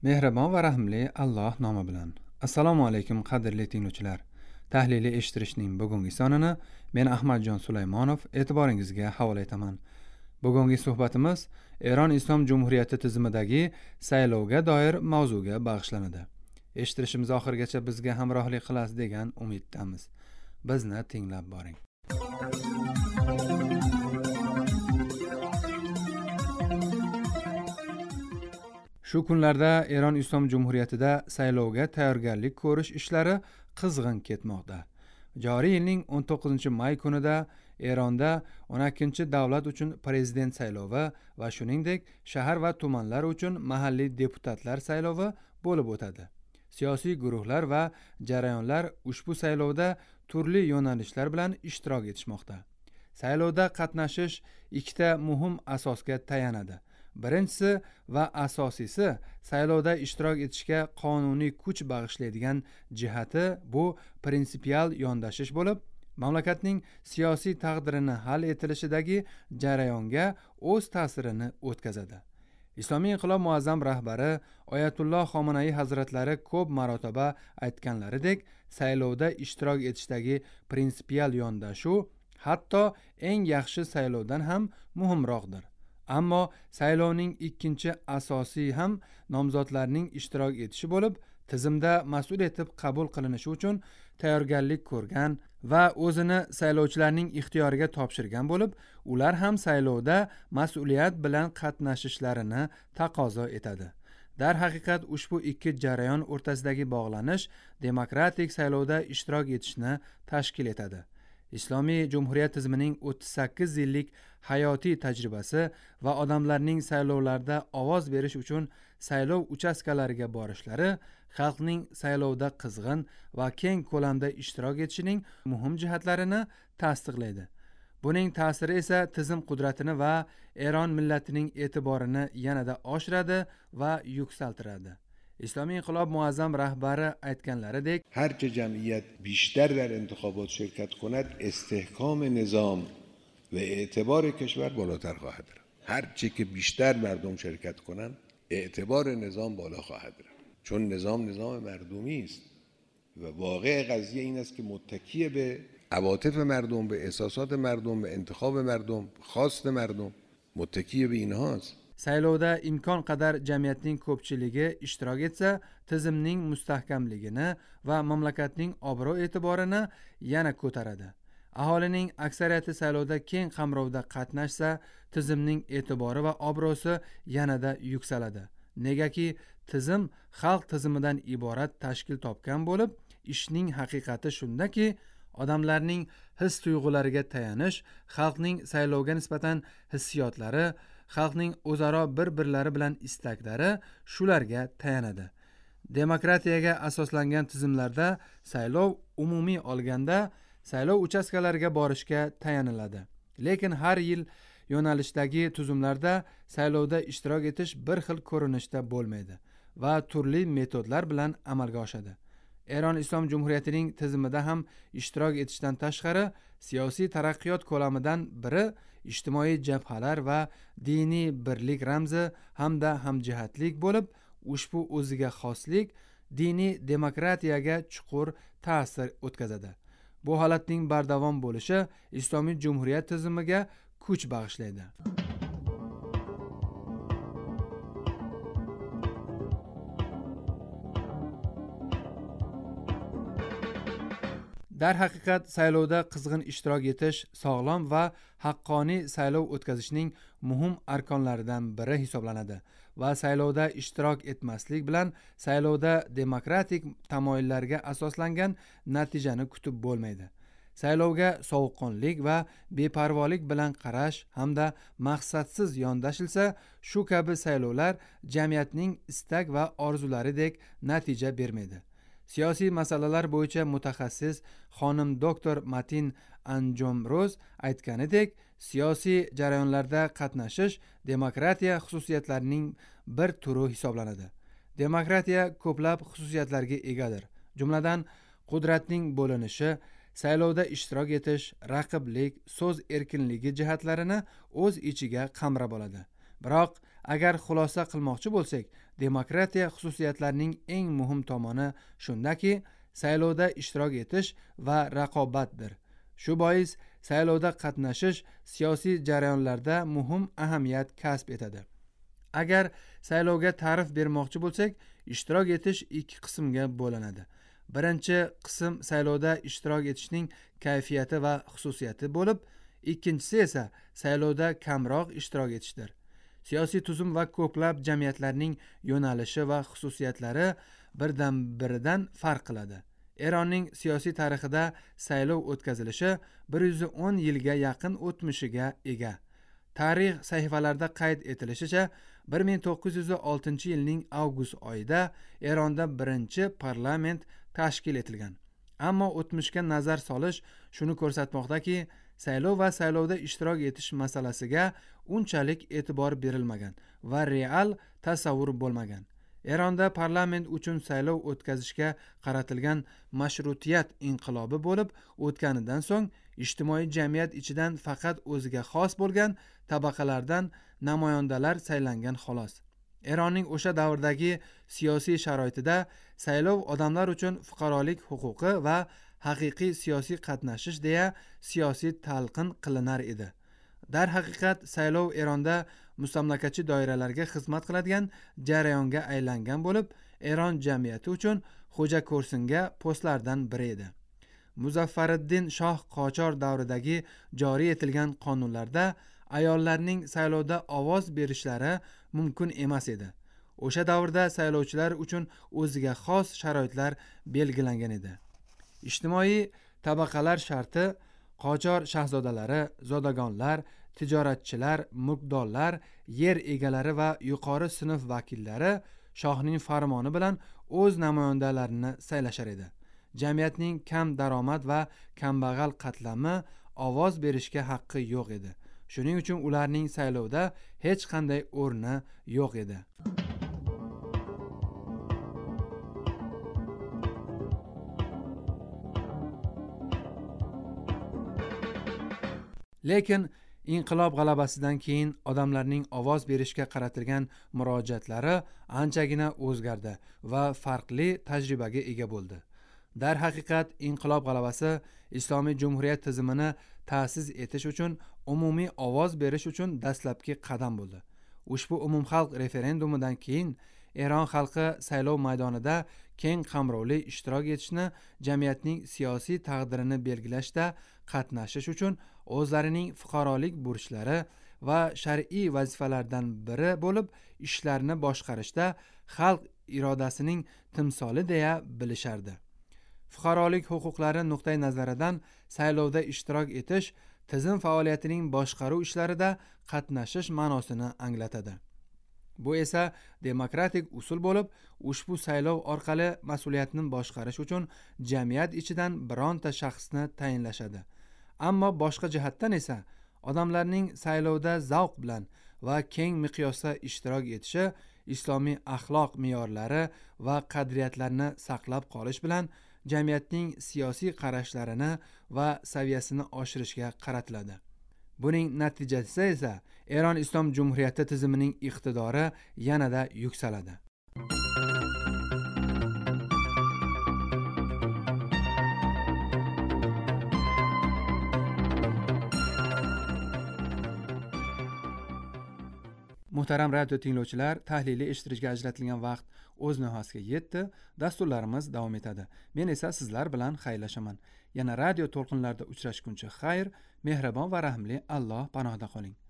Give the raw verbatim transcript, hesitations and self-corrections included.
Mehribon va rahmli Alloh nomi bilan. Assalomu alaykum qadrli tinglovchilar. Tahliliy eshittirishning bugungi sonini men Ahmadjon Sulaymonov e'tiboringizga havola etaman. Bugungi suhbatimiz Eron Islom Jumhuriyati tizimidagi saylovga doir mavzuga bag'ishlanadi. Eshittirishimiz oxirigacha bizga hamrohlik qilasiz degan umiddamiz. Bizni tinglab boring. Shu kunlarda Eron Islom Jumhuriyatida saylovga tayyorgarlik ko'rish ishlari qizg'in ketmoqda. Joriy yilning o'n to'qqizinchi may kunida Eronda o'n ikkinchi davlat uchun prezident saylovi va shuningdek shahar va tumanlar uchun mahalliy deputatlar saylovi bo'lib o'tadi. Siyosiy guruhlar va jarayonlar ushbu saylovda turli yo'nalishlar bilan ishtirok etishmoqda. Saylovda qatnashish ikkita muhim asosga tayanadi. Birinchisi va asosiysi saylovda ishtirok etishga qonuniy kuch bag'ishlaydigan jihati bu prinsipial yondashish bo'lib, mamlakatning siyosiy taqdirini hal etilishidagi jarayonga o'z ta'sirini o'tkazadi. Islomiy inqilob muazzam rahbari Oyatulloh Xomenei hazratlari ko'p marotaba aytganlaridek, saylovda ishtirok etishdagi prinsipial yondashuv hatto eng yaxshi saylovdan ham muhimroqdir. Ammo saylovning ikkinchi asosiy ham nomzodlarning ishtirok etishi bo'lib, tizimda mas'ul etib qabul qilinishi uchun tayyorgarlik ko'rgan va o'zini saylovchilarning ixtiyoriga topshirgan bo'lib, ular ham saylovda mas'uliyat bilan qatnashishlarini taqozo etadi. Darhaqiqat ushbu ikki jarayon o'rtasidagi bog'lanish demokratik saylovda ishtirok etishni tashkil etadi. Islomiy Jumhuriyat tizimining o'ttiz sakkiz yillik hayotiy tajribasi va odamlarning saylovlarda ovoz berish uchun saylov uchastkalariga borishlari xalqning saylovda qizg'in va keng ko'lamda ishtirok etishining muhim jihatlarini tasdiqlaydi. Buning ta'siri esa tizim qudratini va Eron millatining e'tiborini yanada oshiradi va yuksaltiradi. اسلامی انقلاب معظم رهبر aytganlaridek هرچه جمعیت بیشتر در انتخابات شرکت کند استحکام نظام و اعتبار کشور بالاتر خواهد رفت. هرچه که بیشتر مردم شرکت کنند اعتبار نظام بالا خواهد رفت، چون نظام نظام مردمی است و واقع قضیه این است که متکی به عواطف مردم، به احساسات مردم، به انتخاب مردم، خواست مردم، متکی به اینهاست. saylovda imkon qadar jamiyatning ko'pchiligi ishtirok etsa, tizimning mustahkamligini va mamlakatning obro' e'tiborini yana ko'taradi. Aholining aksariyati saylovda keng qamrovda qatnashsa, tizimning e'tibori va obro'si yanada yuksaladi. Negaki tizim xalq tizimidan iborat tashkil topgan bo'lib, ishning haqiqati shundaki, odamlarning his tuyg'ulariga tayanish, xalqning saylovga nisbatan hissiyotlari, xalqning o'zaro bir-birlari bilan istaklari shularga tayanadi. Demokratiyaga asoslangan tizimlarda saylov umumiy olganda saylov uchastkalariga borishga tayaniladi. Lekin har yil yo'nalishdagi tuzumlarda saylovda ishtirok etish bir xil ko'rinishda bo'lmaydi va turli metodlar bilan amalga oshadi. Eron Islom Jumhuriyatining tizimida ham ishtirok etishdan tashqari siyosiy taraqqiyot ko'lamidan biri ijtimoiy jabhalar va diniy birlik ramzi hamda hamjihatlik bo'lib, ushbu o'ziga xoslik diniy demokratiyaga chuqur ta'sir o'tkazadi. Bu holatning bardavom bo'lishi Islomiy Jumhuriyat tizimiga kuch bag'ishlaydi. Dar haqiqat saylovda qizg'in ishtirok etish sog'lom va haqqoniy saylov o'tkazishning muhim arkonlaridan biri hisoblanadi va saylovda ishtirok etmaslik bilan saylovda demokratik tamoyillarga asoslangan natijani kutib bo'lmaydi. Saylovga sovuqqonlik va beparvolik bilan qarash hamda maqsadsiz yondashilsa, shu kabi saylovlar jamiyatning istak va orzularidek natija bermaydi. Siyosiy masalalar bo'yicha mutaxassis xonim doktor Matin Anjomroz aytganidek, siyosiy jarayonlarda qatnashish demokratiya xususiyatlarining bir turi hisoblanadi. Demokratiya ko'plab xususiyatlarga egadir. Jumladan, qudratning bo'linishi, saylovda ishtirok etish, raqiblik, so'z erkinligi jihatlarini o'z ichiga qamrab oladi. Biroq agar xulosa qilmoqchi bo'lsak, demokratiya xususiyatlarining eng muhim tomoni shundaki, saylovda ishtirok etish va raqobatdir. Shu bois saylovda qatnashish siyosiy jarayonlarda muhim ahamiyat kasb etadi. Agar saylovga ta'rif bermoqchi bo'lsak, ishtirok etish ikki qismga bo'linadi. Birinchi qism saylovda ishtirok etishning kayfiyati va xususiyati bo'lib, ikkinchisi esa saylovda kamroq ishtirok etishdir. Siyosiy tuzum va ko'plab jamiyatlarning yo'nalishi va xususiyatlari birdan biridan farq qiladi. Eronning siyosiy tarixida saylov o'tkazilishi bir yuz o'n yilga yaqin o'tmishiga ega. Tarix sahifalarida qayd etilishicha, bir ming to'qqiz yuz oltinchi yilning avgust oyida Eronda birinchi parlament tashkil etilgan. Ammo o'tmishga nazar solish shuni ko'rsatmoqdaki, saylov va saylovda ishtirok etish masalasiga unchalik e'tibor berilmagan va real tasavvur bo'lmagan. Eronda parlament uchun saylov o'tkazishga qaratilgan mashrutiyat inqilobi bo'lib o'tganidan so'ng ijtimoiy jamiyat ichidan faqat o'ziga xos bo'lgan tabaqalardan namoyandalar saylangan xolos. Eronning o'sha davrdagi siyosiy sharoitida saylov odamlar uchun fuqarolik huquqi va haqiqiy siyosiy qatnashish deya siyosiy talqin qilinar edi. Darhaqiqat saylov Eronda mustamlakachi doiralarga xizmat qiladigan jarayonga aylangan bo'lib, Eron jamiyati uchun xo'ja ko'rsinga postlardan biri edi. Muzaffariddin Shoh Qochor davridagi joriy etilgan qonunlarda ayollarning saylovda ovoz berishlari mumkin emas edi. O'sha davrda saylovchilar uchun o'ziga xos sharoitlar belgilangan edi. Ijtimoiy tabaqalar sharti Qochor shahzodalari, zodagonlar, tijoratchilar, mulkdorlar, yer egalari va yuqori sinf vakillari shohning farmoni bilan o'z namoyandalarini saylashar edi. Jamiyatning kam daromad va kambag'al qatlami ovoz berishga haqqi yo'q edi. Shuning uchun ularning saylovda hech qanday o'rni yo'q edi. Lekin inqilob g'alabasidan keyin odamlarning ovoz berishga qaratilgan murojaatlari anchagina o'zgardi va farqli tajribaga ega bo'ldi. Darhaqiqat inqilob g'alabasi Islomiy Jumhuriyat tizimini ta'sis etish uchun umumiy ovoz berish uchun dastlabki qadam bo'ldi. Ushbu umumxalq referendumidan keyin Eron xalqi saylov maydonida keng qamrovli ishtirok etishni, jamiyatning siyosiy taqdirini belgilashda qatnashish uchun o'zlarining fuqarolik burchlari va shar'iy vazifalardan biri bo'lib ishlarni boshqarishda xalq irodasining timsoli deya bilishardi. Fuqarolik huquqlari nuqtai nazaridan saylovda ishtirok etish tizim faoliyatining boshqaruv ishlarida qatnashish ma'nosini anglatadi. Bu esa demokratik usul bo'lib, ushbu saylov orqali mas'uliyatni boshqarish uchun jamiyat ichidan bironta shaxsni tayinlashadi. Ammo boshqa jihatdan esa odamlarning saylovda zavq bilan va keng miqyosda ishtirok etishi islomiy axloq me'yorlari va qadriyatlarni saqlab qolish bilan jamiyatning siyosiy qarashlarini va saviyasini oshirishga qaratiladi. Buning natijasida esa Eron Islom Jumhuriyati tizimining iqtidori yanada yuksaladi. Muhtaram radio tinglovchilar, tahliliy eshittirishga ajratilgan vaqt o'z nihoyasiga yetdi. Dasturlarimiz davom etadi. Men esa sizlar bilan xayrlashaman. Yana radio to'lqinlarida uchrashguncha xayr, mehribon va rahmli Alloh panohida qoling.